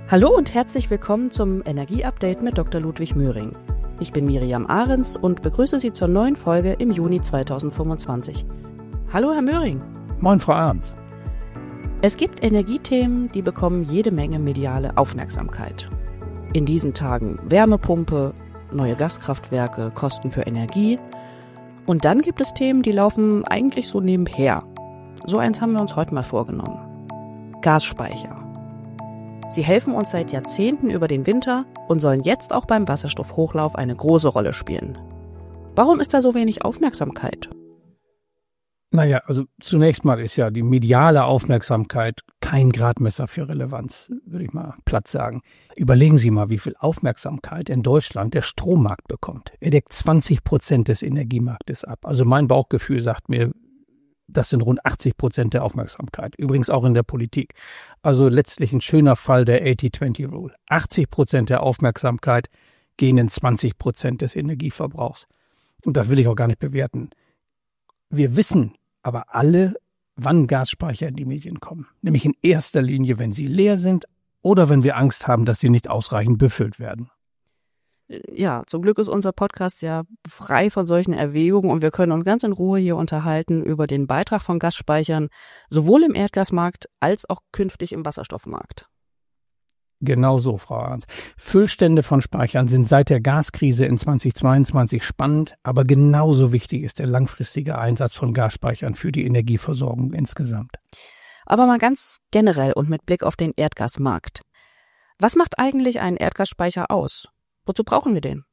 Hallo und herzlich willkommen zum Energieupdate mit Dr. Ludwig Möhring. Ich bin Miriam Ahrens und begrüße Sie zur neuen Folge im Juni 2025. Hallo, Herr Möhring. Moin, Frau Ahrens. Es gibt Energiethemen, die bekommen jede Menge mediale Aufmerksamkeit. In diesen Tagen Wärmepumpe, neue Gaskraftwerke, Kosten für Energie. Und dann gibt es Themen, die laufen eigentlich so nebenher. So eins haben wir uns heute mal vorgenommen. Gasspeicher. Sie helfen uns seit Jahrzehnten über den Winter und sollen jetzt auch beim Wasserstoffhochlauf eine große Rolle spielen. Warum ist da so wenig Aufmerksamkeit? Naja, also zunächst mal ist ja die mediale Aufmerksamkeit kein Gradmesser für Relevanz, würde ich mal platt sagen. Überlegen Sie mal, wie viel Aufmerksamkeit in Deutschland der Strommarkt bekommt. Er deckt 20% des Energiemarktes ab. Also mein Bauchgefühl sagt mir, das sind rund 80% der Aufmerksamkeit. Übrigens auch in der Politik. Also letztlich ein schöner Fall der 80-20-Rule. 80% der Aufmerksamkeit gehen in 20% des Energieverbrauchs. Und das will ich auch gar nicht bewerten. Wir wissen aber alle, wann Gasspeicher in die Medien kommen. Nämlich in erster Linie, wenn sie leer sind oder wenn wir Angst haben, dass sie nicht ausreichend befüllt werden. Ja, zum Glück ist unser Podcast ja frei von solchen Erwägungen und wir können uns ganz in Ruhe hier unterhalten über den Beitrag von Gasspeichern, sowohl im Erdgasmarkt als auch künftig im Wasserstoffmarkt. Genau so, Frau Ahrens. Füllstände von Speichern sind seit der Gaskrise in 2022 spannend, aber genauso wichtig ist der langfristige Einsatz von Gasspeichern für die Energieversorgung insgesamt. Aber mal ganz generell und mit Blick auf den Erdgasmarkt. Was macht eigentlich einen Erdgasspeicher aus? Wozu brauchen wir den?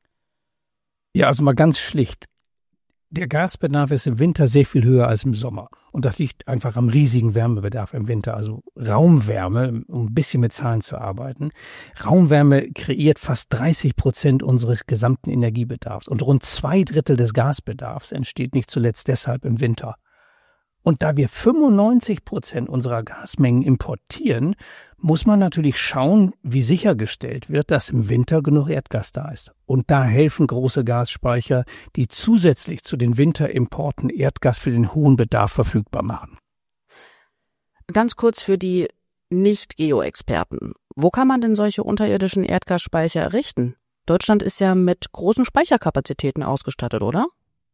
Ja, also mal ganz schlicht. Der Gasbedarf ist im Winter sehr viel höher als im Sommer. Und das liegt einfach am riesigen Wärmebedarf im Winter. Also Raumwärme, um ein bisschen mit Zahlen zu arbeiten. Raumwärme kreiert fast 30% unseres gesamten Energiebedarfs. Und rund 2/3 des Gasbedarfs entsteht nicht zuletzt deshalb im Winter. Und da wir 95% unserer Gasmengen importieren, muss man natürlich schauen, wie sichergestellt wird, dass im Winter genug Erdgas da ist. Und da helfen große Gasspeicher, die zusätzlich zu den Winterimporten Erdgas für den hohen Bedarf verfügbar machen. Ganz kurz für die Nicht-Geo-Experten. Wo kann man denn solche unterirdischen Erdgasspeicher errichten? Deutschland ist ja mit großen Speicherkapazitäten ausgestattet, oder?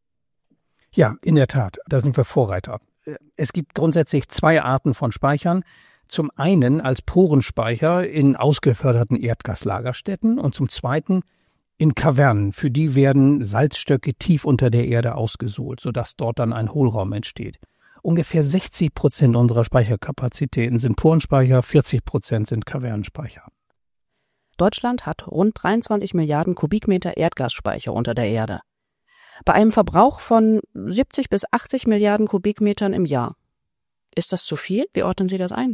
Ja, in der Tat, da sind wir Vorreiter. Es gibt grundsätzlich 2 Arten von Speichern. Zum einen als Porenspeicher in ausgeförderten Erdgaslagerstätten und zum zweiten in Kavernen. Für die werden Salzstöcke tief unter der Erde ausgesohlt, sodass dort dann ein Hohlraum entsteht. Ungefähr 60% unserer Speicherkapazitäten sind Porenspeicher, 40% sind Kavernenspeicher. Deutschland hat rund 23 Milliarden Kubikmeter Erdgasspeicher unter der Erde. Bei einem Verbrauch von 70 bis 80 Milliarden Kubikmetern im Jahr. Ist das zu viel? Wie ordnen Sie das ein?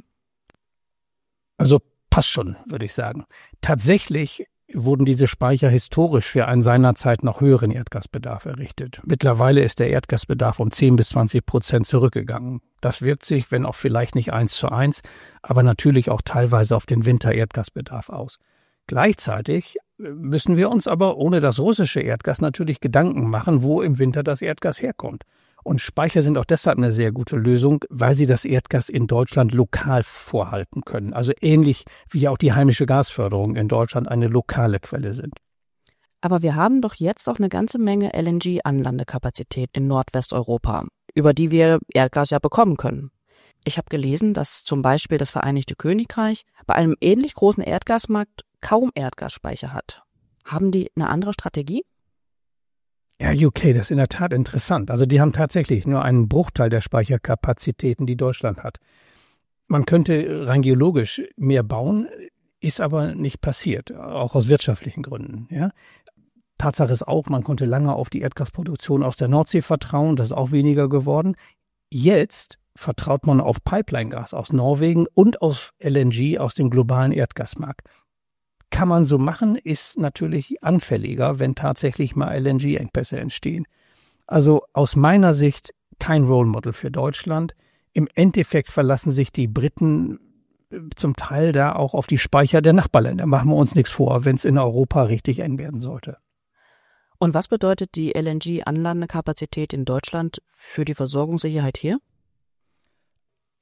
Also passt schon, würde ich sagen. Tatsächlich wurden diese Speicher historisch für einen seinerzeit noch höheren Erdgasbedarf errichtet. Mittlerweile ist der Erdgasbedarf um 10 bis 20% zurückgegangen. Das wirkt sich, wenn auch vielleicht nicht 1:1, aber natürlich auch teilweise auf den Winter-Erdgasbedarf aus. Gleichzeitig müssen wir uns aber ohne das russische Erdgas natürlich Gedanken machen, wo im Winter das Erdgas herkommt. Und Speicher sind auch deshalb eine sehr gute Lösung, weil sie das Erdgas in Deutschland lokal vorhalten können. Also ähnlich wie auch die heimische Gasförderung in Deutschland eine lokale Quelle sind. Aber wir haben doch jetzt auch eine ganze Menge LNG-Anlandekapazität in Nordwesteuropa, über die wir Erdgas ja bekommen können. Ich habe gelesen, dass zum Beispiel das Vereinigte Königreich bei einem ähnlich großen Erdgasmarkt kaum Erdgasspeicher hat. Haben die eine andere Strategie? Ja, UK, das ist in der Tat interessant. Also die haben tatsächlich nur einen Bruchteil der Speicherkapazitäten, die Deutschland hat. Man könnte rein geologisch mehr bauen, ist aber nicht passiert, auch aus wirtschaftlichen Gründen. Ja. Tatsache ist auch, man konnte lange auf die Erdgasproduktion aus der Nordsee vertrauen, das ist auch weniger geworden. Jetzt vertraut man auf Pipeline-Gas aus Norwegen und auf LNG aus dem globalen Erdgasmarkt. Kann man so machen, ist natürlich anfälliger, wenn tatsächlich mal LNG-Engpässe entstehen. Also aus meiner Sicht kein Role Model für Deutschland. Im Endeffekt verlassen sich die Briten zum Teil da auch auf die Speicher der Nachbarländer. Machen wir uns nichts vor, wenn es in Europa richtig eng werden sollte. Und was bedeutet die LNG-Anlandekapazität in Deutschland für die Versorgungssicherheit hier?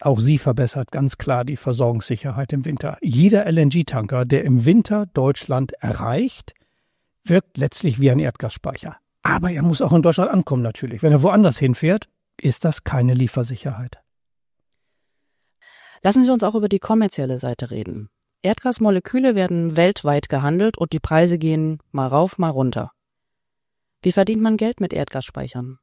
auch sie verbessert ganz klar die Versorgungssicherheit im Winter. Jeder LNG-Tanker, der im Winter Deutschland erreicht, wirkt letztlich wie ein Erdgasspeicher. Aber er muss auch in Deutschland ankommen natürlich. Wenn er woanders hinfährt, ist das keine Liefersicherheit. Lassen Sie uns auch über die kommerzielle Seite reden. Erdgasmoleküle werden weltweit gehandelt und die Preise gehen mal rauf, mal runter. Wie verdient man Geld mit Erdgasspeichern?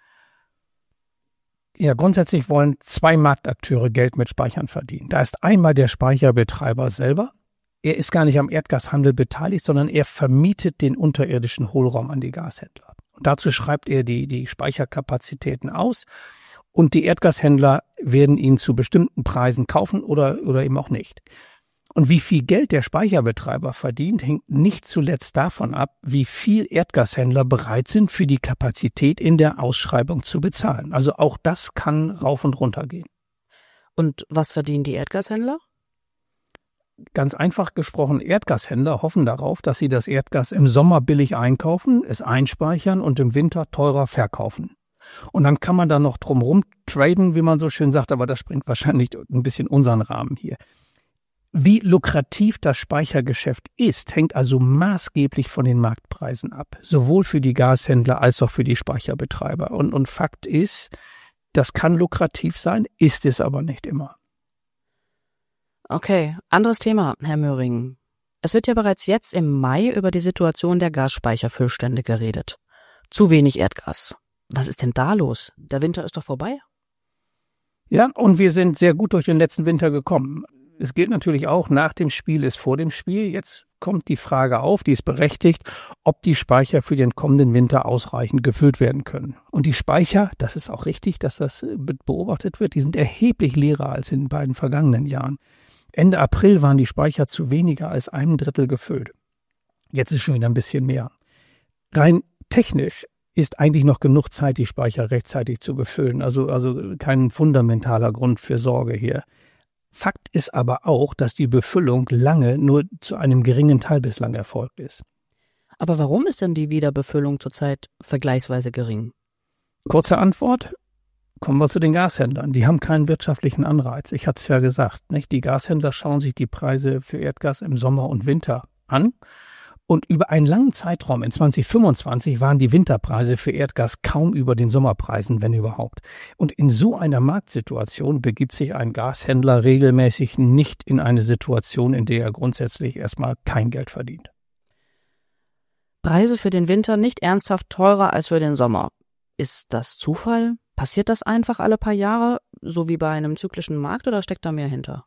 Ja, grundsätzlich wollen zwei Marktakteure Geld mit Speichern verdienen. Da ist einmal der Speicherbetreiber selber. Er ist gar nicht am Erdgashandel beteiligt, sondern er vermietet den unterirdischen Hohlraum an die Gashändler. Und dazu schreibt er die Speicherkapazitäten aus und die Erdgashändler werden ihn zu bestimmten Preisen kaufen oder eben auch nicht. Und wie viel Geld der Speicherbetreiber verdient, hängt nicht zuletzt davon ab, wie viel Erdgashändler bereit sind, für die Kapazität in der Ausschreibung zu bezahlen. Also auch das kann rauf und runter gehen. Und was verdienen die Erdgashändler? Ganz einfach gesprochen, Erdgashändler hoffen darauf, dass sie das Erdgas im Sommer billig einkaufen, es einspeichern und im Winter teurer verkaufen. Und dann kann man da noch drumherum traden, wie man so schön sagt, aber das springt wahrscheinlich ein bisschen unseren Rahmen hier. Wie lukrativ das Speichergeschäft ist, hängt also maßgeblich von den Marktpreisen ab, sowohl für die Gashändler als auch für die Speicherbetreiber. Und Fakt ist, das kann lukrativ sein, ist es aber nicht immer. Okay, anderes Thema, Herr Möhring. Es wird ja bereits jetzt im Mai über die Situation der Gasspeicherfüllstände geredet. Zu wenig Erdgas. Was ist denn da los? Der Winter ist doch vorbei. Ja, und wir sind sehr gut durch den letzten Winter gekommen. Es gilt natürlich auch, nach dem Spiel ist vor dem Spiel. Jetzt kommt die Frage auf, die ist berechtigt, ob die Speicher für den kommenden Winter ausreichend gefüllt werden können. Und die Speicher, das ist auch richtig, dass das beobachtet wird, die sind erheblich leerer als in den beiden vergangenen Jahren. Ende April waren die Speicher zu weniger als 1/3 gefüllt. Jetzt ist schon wieder ein bisschen mehr. Rein technisch ist eigentlich noch genug Zeit, die Speicher rechtzeitig zu befüllen. Also kein fundamentaler Grund für Sorge hier. Fakt ist aber auch, dass die Befüllung lange nur zu einem geringen Teil bislang erfolgt ist. Aber warum ist denn die Wiederbefüllung zurzeit vergleichsweise gering? Kurze Antwort, kommen wir zu den Gashändlern. Die haben keinen wirtschaftlichen Anreiz. Ich hatte es ja gesagt, nicht? Die Gashändler schauen sich die Preise für Erdgas im Sommer und Winter an. Und über einen langen Zeitraum, in 2025, waren die Winterpreise für Erdgas kaum über den Sommerpreisen, wenn überhaupt. Und in so einer Marktsituation begibt sich ein Gashändler regelmäßig nicht in eine Situation, in der er grundsätzlich erstmal kein Geld verdient. Preise für den Winter nicht ernsthaft teurer als für den Sommer. Ist das Zufall? Passiert das einfach alle paar Jahre, so wie bei einem zyklischen Markt, oder steckt da mehr hinter?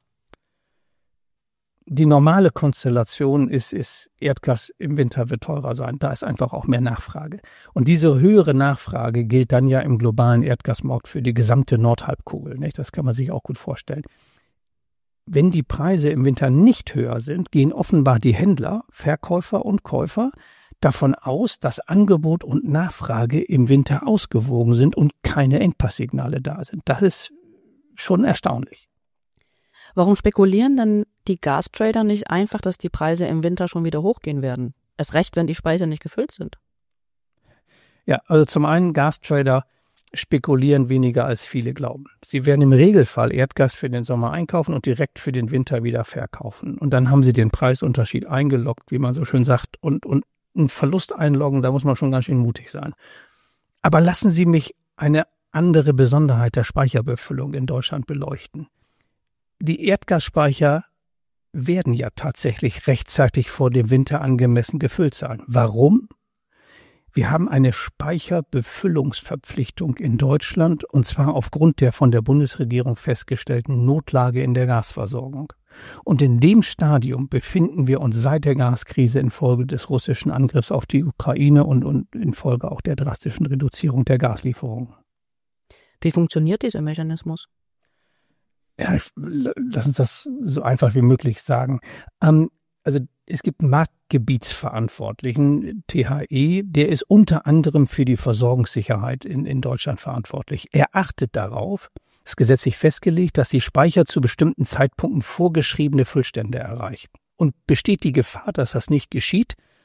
Die normale Konstellation ist, Erdgas im Winter wird teurer sein. Da ist einfach auch mehr Nachfrage. Und diese höhere Nachfrage gilt dann ja im globalen Erdgasmarkt für die gesamte Nordhalbkugel, nicht? Das kann man sich auch gut vorstellen. Wenn die Preise im Winter nicht höher sind, gehen offenbar die Händler, Verkäufer und Käufer davon aus, dass Angebot und Nachfrage im Winter ausgewogen sind und keine Engpasssignale da sind. Das ist schon erstaunlich. Warum spekulieren denn die Gastrader nicht einfach, dass die Preise im Winter schon wieder hochgehen werden? Erst recht, wenn die Speicher nicht gefüllt sind. Ja, also zum einen, Gastrader spekulieren weniger als viele glauben. Sie werden im Regelfall Erdgas für den Sommer einkaufen und direkt für den Winter wieder verkaufen. Und dann haben sie den Preisunterschied eingeloggt, wie man so schön sagt, und einen Verlust einloggen, da muss man schon ganz schön mutig sein. Aber lassen Sie mich eine andere Besonderheit der Speicherbefüllung in Deutschland beleuchten. Die Erdgasspeicher werden ja tatsächlich rechtzeitig vor dem Winter angemessen gefüllt sein. Warum? Wir haben eine Speicherbefüllungsverpflichtung in Deutschland, und zwar aufgrund der von der Bundesregierung festgestellten Notlage in der Gasversorgung. Und in dem Stadium befinden wir uns seit der Gaskrise infolge des russischen Angriffs auf die Ukraine und infolge auch der drastischen Reduzierung der Gaslieferungen. Wie funktioniert dieser Mechanismus? Ja, lass uns das so einfach wie möglich sagen. Also es gibt einen Marktgebietsverantwortlichen, THE, der ist unter anderem für die Versorgungssicherheit in Deutschland verantwortlich. Er achtet darauf, es ist gesetzlich festgelegt, dass die Speicher zu bestimmten Zeitpunkten vorgeschriebene Füllstände erreichen. Und besteht die Gefahr, dass das nicht geschieht,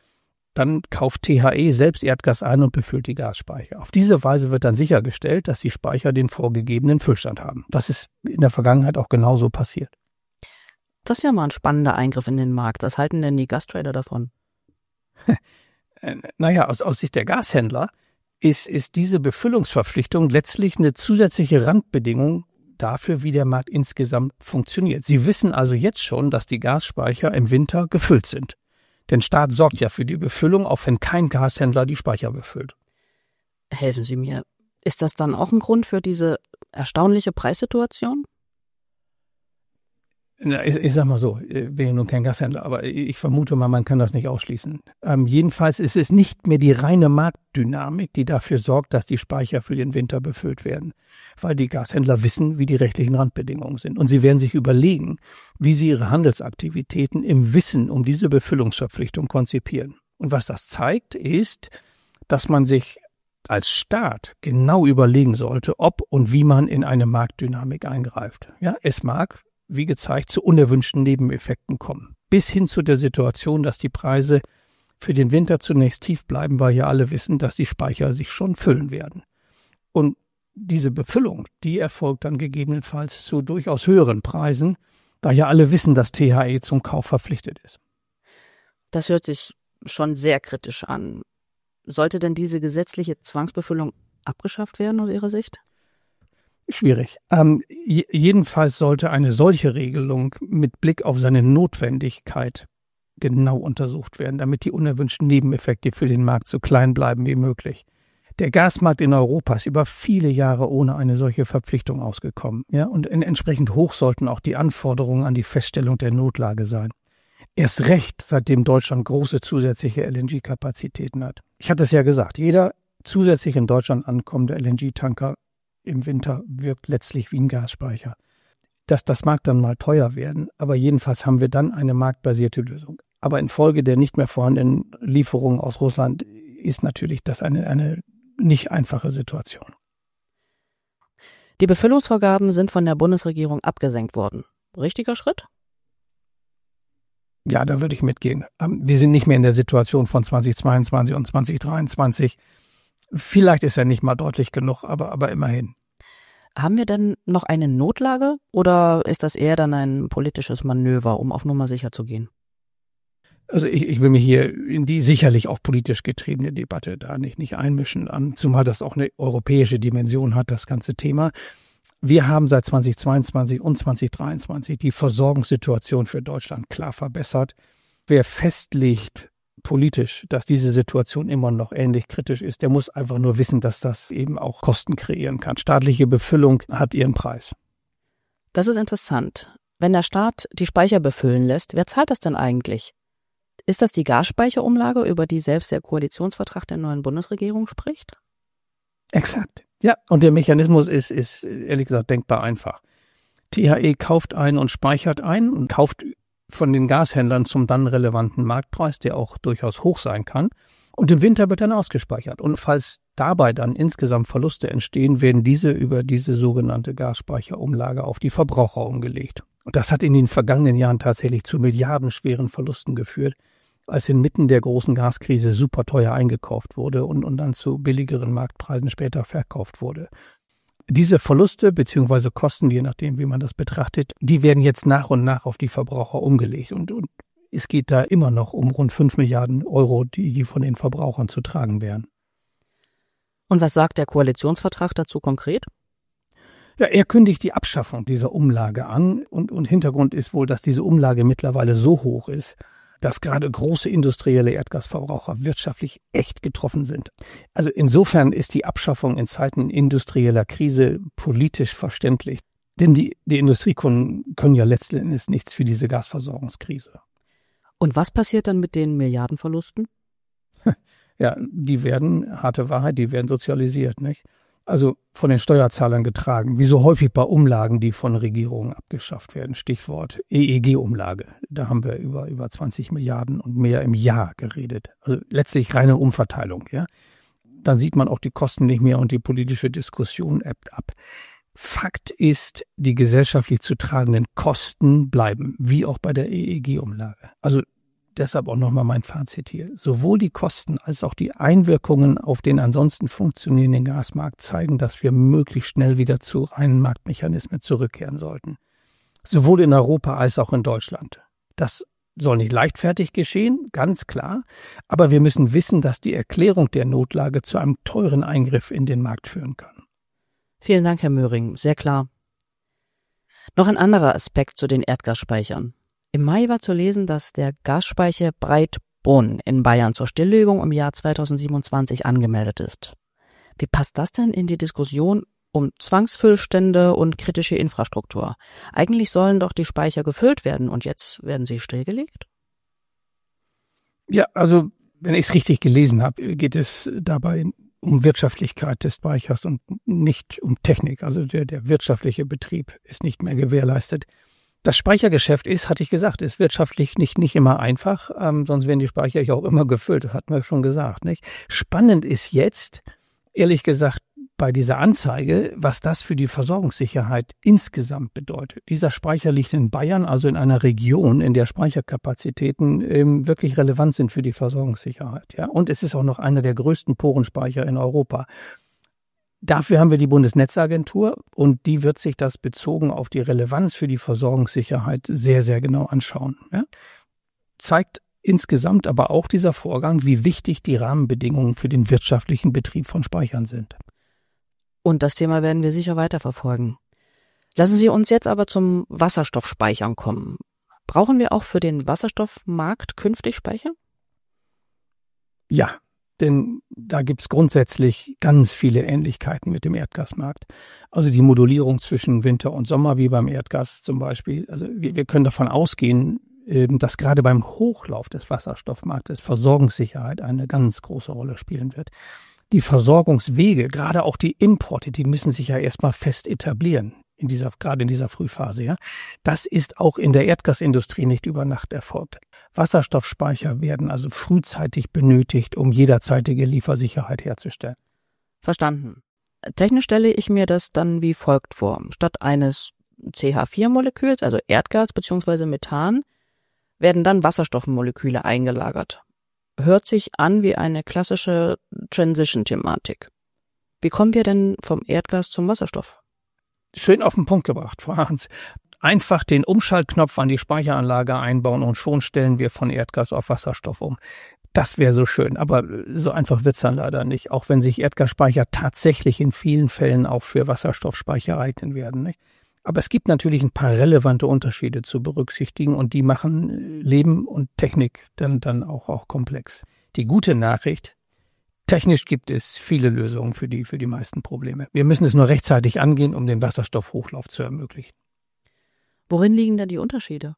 dann kauft THE selbst Erdgas ein und befüllt die Gasspeicher. Auf diese Weise wird dann sichergestellt, dass die Speicher den vorgegebenen Füllstand haben. Das ist in der Vergangenheit auch genauso passiert. Das ist ja mal ein spannender Eingriff in den Markt. Was halten denn die Gastrader davon? Naja, aus Sicht der Gashändler ist diese Befüllungsverpflichtung letztlich eine zusätzliche Randbedingung dafür, wie der Markt insgesamt funktioniert. Sie wissen also jetzt schon, dass die Gasspeicher im Winter gefüllt sind. Der Staat sorgt ja für die Befüllung, auch wenn kein Gashändler die Speicher befüllt. Helfen Sie mir. Ist das dann auch ein Grund für diese erstaunliche Preissituation? Ich sag mal so, ich bin ja nun kein Gashändler, aber ich vermute mal, man kann das nicht ausschließen. Jedenfalls ist es nicht mehr die reine Marktdynamik, die dafür sorgt, dass die Speicher für den Winter befüllt werden. Weil die Gashändler wissen, wie die rechtlichen Randbedingungen sind. Und sie werden sich überlegen, wie sie ihre Handelsaktivitäten im Wissen um diese Befüllungsverpflichtung konzipieren. Und was das zeigt, ist, dass man sich als Staat genau überlegen sollte, ob und wie man in eine Marktdynamik eingreift. Ja, es mag, wie gezeigt, zu unerwünschten Nebeneffekten kommen. Bis hin zu der Situation, dass die Preise für den Winter zunächst tief bleiben, weil ja alle wissen, dass die Speicher sich schon füllen werden. Und diese Befüllung, die erfolgt dann gegebenenfalls zu durchaus höheren Preisen, da ja alle wissen, dass THE zum Kauf verpflichtet ist. Das hört sich schon sehr kritisch an. Sollte denn diese gesetzliche Zwangsbefüllung abgeschafft werden aus Ihrer Sicht? Schwierig. Jedenfalls sollte eine solche Regelung mit Blick auf seine Notwendigkeit genau untersucht werden, damit die unerwünschten Nebeneffekte für den Markt so klein bleiben wie möglich. Der Gasmarkt in Europa ist über viele Jahre ohne eine solche Verpflichtung ausgekommen. Ja? Und entsprechend hoch sollten auch die Anforderungen an die Feststellung der Notlage sein. Erst recht, seitdem Deutschland große zusätzliche LNG-Kapazitäten hat. Ich hatte es ja gesagt, jeder zusätzlich in Deutschland ankommende LNG-Tanker im Winter wirkt letztlich wie ein Gasspeicher. Das mag dann mal teuer werden, aber jedenfalls haben wir dann eine marktbasierte Lösung. Aber infolge der nicht mehr vorhandenen Lieferungen aus Russland ist natürlich das eine nicht einfache Situation. Die Befüllungsvorgaben sind von der Bundesregierung abgesenkt worden. Richtiger Schritt? Ja, da würde ich mitgehen. Wir sind nicht mehr in der Situation von 2022 und 2023. Vielleicht ist er nicht mal deutlich genug, aber immerhin. Haben wir denn noch eine Notlage oder ist das eher dann ein politisches Manöver, um auf Nummer sicher zu gehen? Also ich will mich hier in die sicherlich auch politisch getriebene Debatte da nicht einmischen, zumal das auch eine europäische Dimension hat, das ganze Thema. Wir haben seit 2022 und 2023 die Versorgungssituation für Deutschland klar verbessert. Wer festlegt politisch, dass diese Situation immer noch ähnlich kritisch ist, der muss einfach nur wissen, dass das eben auch Kosten kreieren kann. Staatliche Befüllung hat ihren Preis. Das ist interessant. Wenn der Staat die Speicher befüllen lässt, wer zahlt das denn eigentlich? Ist das die Gasspeicherumlage, über die selbst der Koalitionsvertrag der neuen Bundesregierung spricht? Exakt. Ja, und der Mechanismus ist ehrlich gesagt denkbar einfach. THE kauft ein und speichert ein und kauft von den Gashändlern zum dann relevanten Marktpreis, der auch durchaus hoch sein kann. Und im Winter wird dann ausgespeichert. Und falls dabei dann insgesamt Verluste entstehen, werden diese über diese sogenannte Gasspeicherumlage auf die Verbraucher umgelegt. Und das hat in den vergangenen Jahren tatsächlich zu milliardenschweren Verlusten geführt, als inmitten der großen Gaskrise super teuer eingekauft wurde und dann zu billigeren Marktpreisen später verkauft wurde. Diese Verluste bzw. Kosten, je nachdem, wie man das betrachtet, die werden jetzt nach und nach auf die Verbraucher umgelegt. Und es geht da immer noch um rund 5 Milliarden Euro, die von den Verbrauchern zu tragen wären. Und was sagt der Koalitionsvertrag dazu konkret? Ja, er kündigt die Abschaffung dieser Umlage an. Und Hintergrund ist wohl, dass diese Umlage mittlerweile so hoch ist, dass gerade große industrielle Erdgasverbraucher wirtschaftlich echt getroffen sind. Also insofern ist die Abschaffung in Zeiten industrieller Krise politisch verständlich. Denn die Industriekunden können ja letzten Endes nichts für diese Gasversorgungskrise. Und was passiert dann mit den Milliardenverlusten? Ja, die werden, harte Wahrheit, die werden sozialisiert, nicht? Also von den Steuerzahlern getragen, wie so häufig bei Umlagen, die von Regierungen abgeschafft werden. Stichwort EEG-Umlage. Da haben wir über 20 Milliarden und mehr im Jahr geredet. Also letztlich reine Umverteilung, ja. Dann sieht man auch die Kosten nicht mehr und die politische Diskussion ebbt ab. Fakt ist, die gesellschaftlich zu tragenden Kosten bleiben, wie auch bei der EEG-Umlage. Also deshalb auch nochmal mein Fazit hier, sowohl die Kosten als auch die Einwirkungen auf den ansonsten funktionierenden Gasmarkt zeigen, dass wir möglichst schnell wieder zu reinen Marktmechanismen zurückkehren sollten. Sowohl in Europa als auch in Deutschland. Das soll nicht leichtfertig geschehen, ganz klar, aber wir müssen wissen, dass die Erklärung der Notlage zu einem teuren Eingriff in den Markt führen kann. Vielen Dank, Herr Möhring, sehr klar. Noch ein anderer Aspekt zu den Erdgasspeichern. Im Mai war zu lesen, dass der Gasspeicher Breitbrunn in Bayern zur Stilllegung im Jahr 2027 angemeldet ist. Wie passt das denn in die Diskussion um Zwangsfüllstände und kritische Infrastruktur? Eigentlich sollen doch die Speicher gefüllt werden und jetzt werden sie stillgelegt? Ja, also wenn ich es richtig gelesen habe, geht es dabei um Wirtschaftlichkeit des Speichers und nicht um Technik. Also der wirtschaftliche Betrieb ist nicht mehr gewährleistet. Das Speichergeschäft hatte ich gesagt, ist wirtschaftlich nicht immer einfach, sonst werden die Speicher ja auch immer gefüllt, das hatten wir schon gesagt, nicht? Spannend ist jetzt, ehrlich gesagt, bei dieser Anzeige, was das für die Versorgungssicherheit insgesamt bedeutet. Dieser Speicher liegt in Bayern, also in einer Region, in der Speicherkapazitäten wirklich relevant sind für die Versorgungssicherheit. Ja? Und es ist auch noch einer der größten Porenspeicher in Europa. Dafür haben wir die Bundesnetzagentur und die wird sich das bezogen auf die Relevanz für die Versorgungssicherheit sehr, sehr genau anschauen. Ja? Zeigt insgesamt aber auch dieser Vorgang, wie wichtig die Rahmenbedingungen für den wirtschaftlichen Betrieb von Speichern sind. Und das Thema werden wir sicher weiterverfolgen. Lassen Sie uns jetzt aber zum Wasserstoffspeichern kommen. Brauchen wir auch für den Wasserstoffmarkt künftig Speicher? Ja, denn da gibt's grundsätzlich ganz viele Ähnlichkeiten mit dem Erdgasmarkt. Also die Modulierung zwischen Winter und Sommer, wie beim Erdgas zum Beispiel. Also wir können davon ausgehen, dass gerade beim Hochlauf des Wasserstoffmarktes Versorgungssicherheit eine ganz große Rolle spielen wird. Die Versorgungswege, gerade auch die Importe, die müssen sich ja erstmal fest etablieren, gerade in dieser Frühphase. Ja. Das ist auch in der Erdgasindustrie nicht über Nacht erfolgt. Wasserstoffspeicher werden also frühzeitig benötigt, um jederzeitige Liefersicherheit herzustellen. Verstanden. Technisch stelle ich mir das dann wie folgt vor. Statt eines CH4-Moleküls, also Erdgas bzw. Methan, werden dann Wasserstoffmoleküle eingelagert. Hört sich an wie eine klassische Transition-Thematik. Wie kommen wir denn vom Erdgas zum Wasserstoff? Schön auf den Punkt gebracht, Frau Hans. Einfach den Umschaltknopf an die Speicheranlage einbauen und schon stellen wir von Erdgas auf Wasserstoff um. Das wäre so schön, aber so einfach wird's dann leider nicht, auch wenn sich Erdgasspeicher tatsächlich in vielen Fällen auch für Wasserstoffspeicher eignen werden, nicht? Aber es gibt natürlich ein paar relevante Unterschiede zu berücksichtigen und die machen Leben und Technik dann auch komplex. Die gute Nachricht, technisch gibt es viele Lösungen für die meisten Probleme. Wir müssen es nur rechtzeitig angehen, um den Wasserstoffhochlauf zu ermöglichen. Worin liegen da die Unterschiede?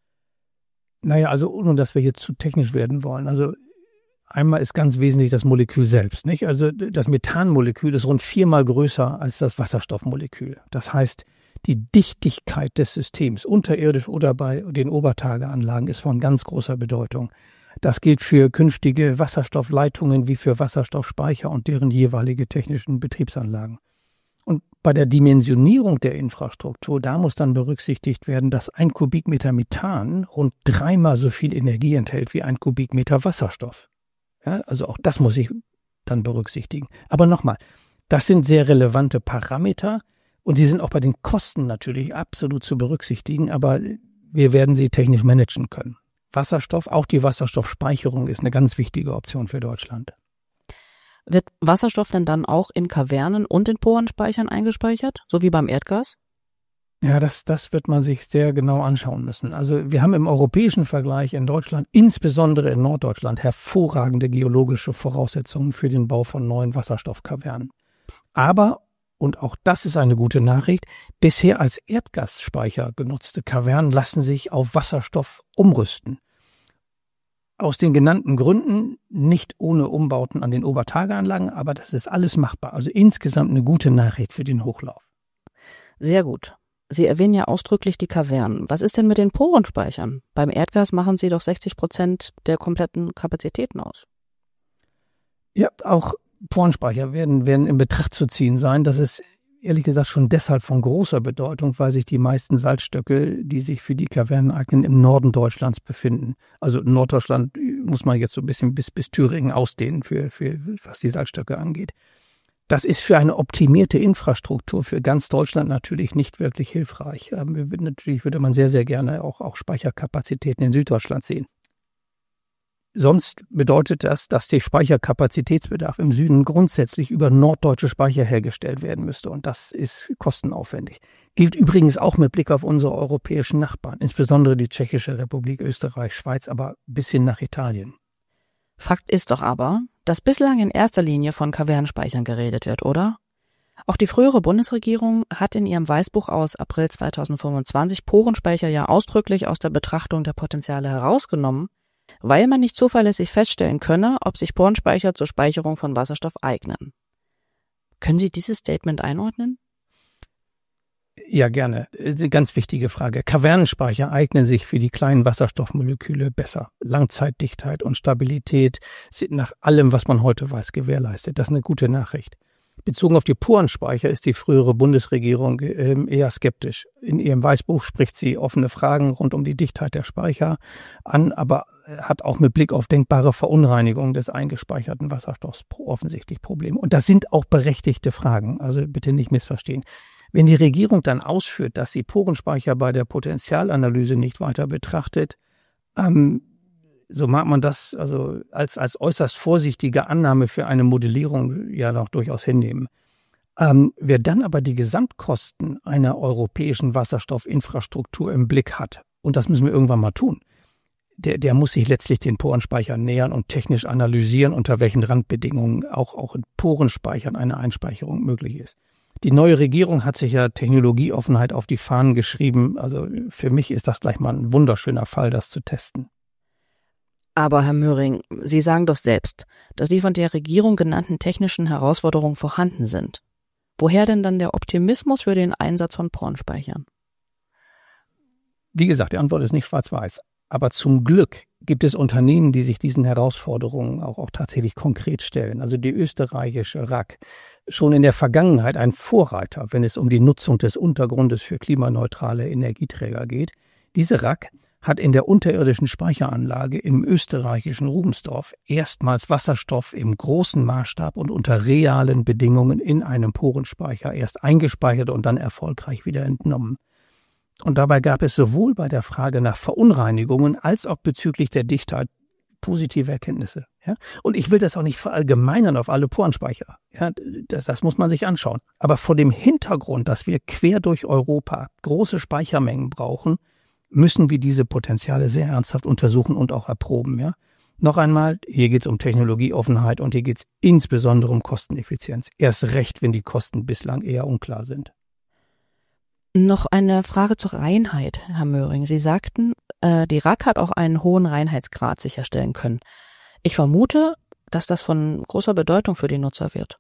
Naja, also ohne dass wir jetzt zu technisch werden wollen. Also einmal ist ganz wesentlich das Molekül selbst, nicht? Also das Methanmolekül ist rund 4-mal größer als das Wasserstoffmolekül. Das heißt, die Dichtigkeit des Systems, unterirdisch oder bei den Obertageanlagen, ist von ganz großer Bedeutung. Das gilt für künftige Wasserstoffleitungen wie für Wasserstoffspeicher und deren jeweilige technischen Betriebsanlagen. Und bei der Dimensionierung der Infrastruktur, da muss dann berücksichtigt werden, dass 1 Kubikmeter Methan rund 3-mal so viel Energie enthält wie 1 Kubikmeter Wasserstoff. Ja, also auch das muss ich dann berücksichtigen. Aber nochmal, das sind sehr relevante Parameter und die sind auch bei den Kosten natürlich absolut zu berücksichtigen, aber wir werden sie technisch managen können. Wasserstoff, auch die Wasserstoffspeicherung ist eine ganz wichtige Option für Deutschland. Wird Wasserstoff denn dann auch in Kavernen und in Porenspeichern eingespeichert, so wie beim Erdgas? Ja, das wird man sich sehr genau anschauen müssen. Also wir haben im europäischen Vergleich in Deutschland, insbesondere in Norddeutschland, hervorragende geologische Voraussetzungen für den Bau von neuen Wasserstoffkavernen. Aber, und auch das ist eine gute Nachricht, bisher als Erdgasspeicher genutzte Kavernen lassen sich auf Wasserstoff umrüsten. Aus den genannten Gründen, nicht ohne Umbauten an den Obertageanlagen, aber das ist alles machbar. Also insgesamt eine gute Nachricht für den Hochlauf. Sehr gut. Sie erwähnen ja ausdrücklich die Kavernen. Was ist denn mit den Porenspeichern? Beim Erdgas machen sie doch 60% der kompletten Kapazitäten aus. Ja, auch Porenspeicher werden in Betracht zu ziehen sein. Das ist ehrlich gesagt schon deshalb von großer Bedeutung, weil sich die meisten Salzstöcke, die sich für die Kavernen eignen, im Norden Deutschlands befinden. Also Norddeutschland muss man jetzt so ein bisschen bis Thüringen ausdehnen, für was die Salzstöcke angeht. Das ist für eine optimierte Infrastruktur für ganz Deutschland natürlich nicht wirklich hilfreich. Natürlich würde man sehr, sehr gerne auch Speicherkapazitäten in Süddeutschland sehen. Sonst bedeutet das, dass der Speicherkapazitätsbedarf im Süden grundsätzlich über norddeutsche Speicher hergestellt werden müsste. Und das ist kostenaufwendig. Gilt übrigens auch mit Blick auf unsere europäischen Nachbarn, insbesondere die Tschechische Republik, Österreich, Schweiz, aber bis hin nach Italien. Fakt ist doch aber, dass bislang in erster Linie von Kavernenspeichern geredet wird, oder? Auch die frühere Bundesregierung hat in ihrem Weißbuch aus April 2025 Porenspeicher ja ausdrücklich aus der Betrachtung der Potenziale herausgenommen, weil man nicht zuverlässig feststellen könne, ob sich Porenspeicher zur Speicherung von Wasserstoff eignen. Können Sie dieses Statement einordnen? Ja, gerne. Eine ganz wichtige Frage. Kavernenspeicher eignen sich für die kleinen Wasserstoffmoleküle besser. Langzeitdichtheit und Stabilität sind nach allem, was man heute weiß, gewährleistet. Das ist eine gute Nachricht. Bezogen auf die Porenspeicher ist die frühere Bundesregierung eher skeptisch. In ihrem Weißbuch spricht sie offene Fragen rund um die Dichtheit der Speicher an, aber hat auch mit Blick auf denkbare Verunreinigungen des eingespeicherten Wasserstoffs offensichtlich Probleme. Und das sind auch berechtigte Fragen, also bitte nicht missverstehen. Wenn die Regierung dann ausführt, dass sie Porenspeicher bei der Potentialanalyse nicht weiter betrachtet, so mag man das also als äußerst vorsichtige Annahme für eine Modellierung ja noch durchaus hinnehmen. Wer dann aber die Gesamtkosten einer europäischen Wasserstoffinfrastruktur im Blick hat, und das müssen wir irgendwann mal tun, der muss sich letztlich den Porenspeichern nähern und technisch analysieren, unter welchen Randbedingungen auch in Porenspeichern eine Einspeicherung möglich ist. Die neue Regierung hat sich ja Technologieoffenheit auf die Fahnen geschrieben. Also für mich ist das gleich mal ein wunderschöner Fall, das zu testen. Aber Herr Möhring, Sie sagen doch selbst, dass die von der Regierung genannten technischen Herausforderungen vorhanden sind. Woher denn dann der Optimismus für den Einsatz von Porenspeichern? Wie gesagt, die Antwort ist nicht schwarz-weiß. Aber zum Glück gibt es Unternehmen, die sich diesen Herausforderungen auch tatsächlich konkret stellen. Also die österreichische RAK, schon in der Vergangenheit ein Vorreiter, wenn es um die Nutzung des Untergrundes für klimaneutrale Energieträger geht. Diese RAK hat in der unterirdischen Speicheranlage im österreichischen Rubensdorf erstmals Wasserstoff im großen Maßstab und unter realen Bedingungen in einem Porenspeicher erst eingespeichert und dann erfolgreich wieder entnommen. Und dabei gab es sowohl bei der Frage nach Verunreinigungen als auch bezüglich der Dichtheit positive Erkenntnisse. Ja? Und ich will das auch nicht verallgemeinern auf alle Porenspeicher. Ja? Das muss man sich anschauen. Aber vor dem Hintergrund, dass wir quer durch Europa große Speichermengen brauchen, müssen wir diese Potenziale sehr ernsthaft untersuchen und auch erproben. Ja? Noch einmal, hier geht es um Technologieoffenheit und hier geht es insbesondere um Kosteneffizienz. Erst recht, wenn die Kosten bislang eher unklar sind. Noch eine Frage zur Reinheit, Herr Möhring. Sie sagten, die RAK hat auch einen hohen Reinheitsgrad sicherstellen können. Ich vermute, dass das von großer Bedeutung für die Nutzer wird.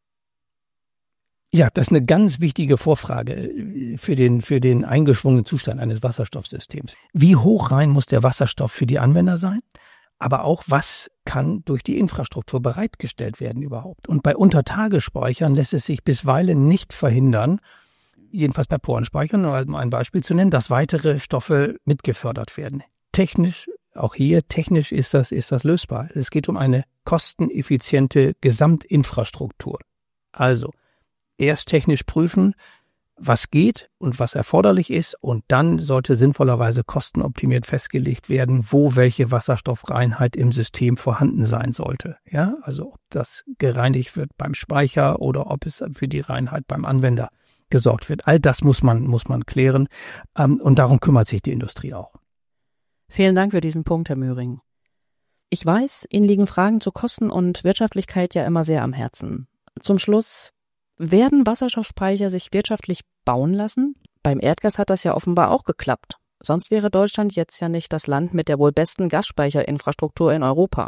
Ja, das ist eine ganz wichtige Vorfrage für den eingeschwungenen Zustand eines Wasserstoffsystems. Wie hochrein muss der Wasserstoff für die Anwender sein? Aber auch, was kann durch die Infrastruktur bereitgestellt werden überhaupt? Und bei Untertagespeichern lässt es sich bisweilen nicht verhindern, jedenfalls bei Porenspeichern, um ein Beispiel zu nennen, dass weitere Stoffe mitgefördert werden. Technisch ist das lösbar. Es geht um eine kosteneffiziente Gesamtinfrastruktur. Also erst technisch prüfen, was geht und was erforderlich ist, und dann sollte sinnvollerweise kostenoptimiert festgelegt werden, wo welche Wasserstoffreinheit im System vorhanden sein sollte. Ja, also ob das gereinigt wird beim Speicher oder ob es für die Reinheit beim Anwender gesorgt wird. All das muss man klären, und darum kümmert sich die Industrie auch. Vielen Dank für diesen Punkt, Herr Möhring. Ich weiß, Ihnen liegen Fragen zu Kosten und Wirtschaftlichkeit ja immer sehr am Herzen. Zum Schluss, werden Wasserstoffspeicher sich wirtschaftlich bauen lassen? Beim Erdgas hat das ja offenbar auch geklappt. Sonst wäre Deutschland jetzt ja nicht das Land mit der wohl besten Gasspeicherinfrastruktur in Europa.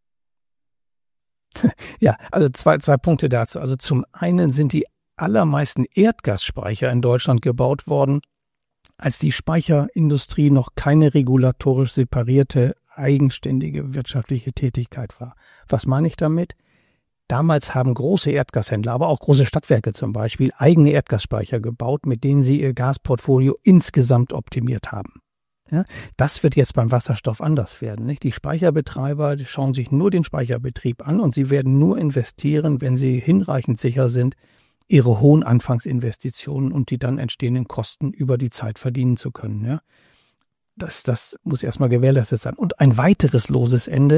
Ja, also zwei Punkte dazu. Also zum einen sind die allermeisten Erdgasspeicher in Deutschland gebaut worden, als die Speicherindustrie noch keine regulatorisch separierte, eigenständige wirtschaftliche Tätigkeit war. Was meine ich damit? Damals haben große Erdgashändler, aber auch große Stadtwerke zum Beispiel, eigene Erdgasspeicher gebaut, mit denen sie ihr Gasportfolio insgesamt optimiert haben. Ja, das wird jetzt beim Wasserstoff anders werden. Nicht? Die Speicherbetreiber die schauen sich nur den Speicherbetrieb an und sie werden nur investieren, wenn sie hinreichend sicher sind, ihre hohen Anfangsinvestitionen und die dann entstehenden Kosten über die Zeit verdienen zu können. Ja? Das muss erstmal gewährleistet sein. Und ein weiteres loses Ende,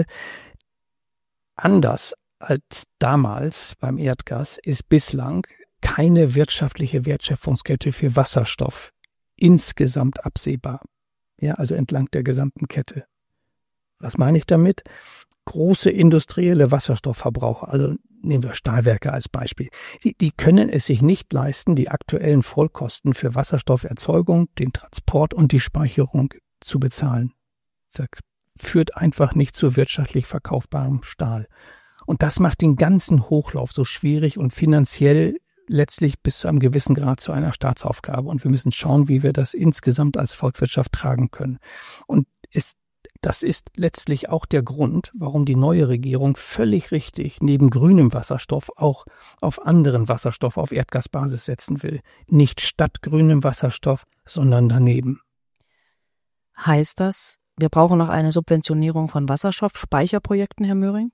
anders als damals beim Erdgas, ist bislang keine wirtschaftliche Wertschöpfungskette für Wasserstoff insgesamt absehbar. Ja, also entlang der gesamten Kette. Was meine ich damit? Große industrielle Wasserstoffverbraucher, also nehmen wir Stahlwerke als Beispiel, die können es sich nicht leisten, die aktuellen Vollkosten für Wasserstofferzeugung, den Transport und die Speicherung zu bezahlen. Das führt einfach nicht zu wirtschaftlich verkaufbarem Stahl. Und das macht den ganzen Hochlauf so schwierig und finanziell letztlich bis zu einem gewissen Grad zu einer Staatsaufgabe. Und wir müssen schauen, wie wir das insgesamt als Volkswirtschaft tragen können. Und das ist letztlich auch der Grund, warum die neue Regierung völlig richtig neben grünem Wasserstoff auch auf anderen Wasserstoff auf Erdgasbasis setzen will. Nicht statt grünem Wasserstoff, sondern daneben. Heißt das, wir brauchen noch eine Subventionierung von Wasserstoffspeicherprojekten, Herr Möhring?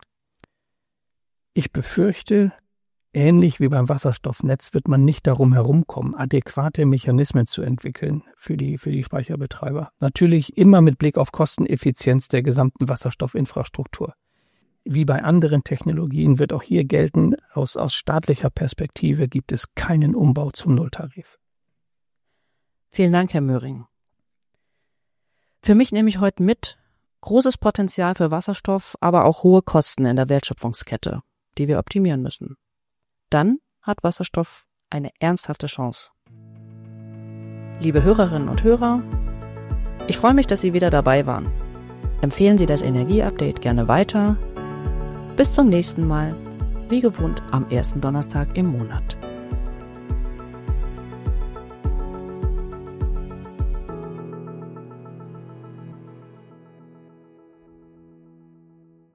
Ich befürchte, ähnlich wie beim Wasserstoffnetz wird man nicht darum herumkommen, adäquate Mechanismen zu entwickeln für die Speicherbetreiber. Natürlich immer mit Blick auf Kosteneffizienz der gesamten Wasserstoffinfrastruktur. Wie bei anderen Technologien wird auch hier gelten, aus staatlicher Perspektive gibt es keinen Umbau zum Nulltarif. Vielen Dank, Herr Möhring. Für mich nehme ich heute mit, großes Potenzial für Wasserstoff, aber auch hohe Kosten in der Wertschöpfungskette, die wir optimieren müssen. Dann hat Wasserstoff eine ernsthafte Chance. Liebe Hörerinnen und Hörer, ich freue mich, dass Sie wieder dabei waren. Empfehlen Sie das Energie-Update gerne weiter. Bis zum nächsten Mal, wie gewohnt am ersten Donnerstag im Monat.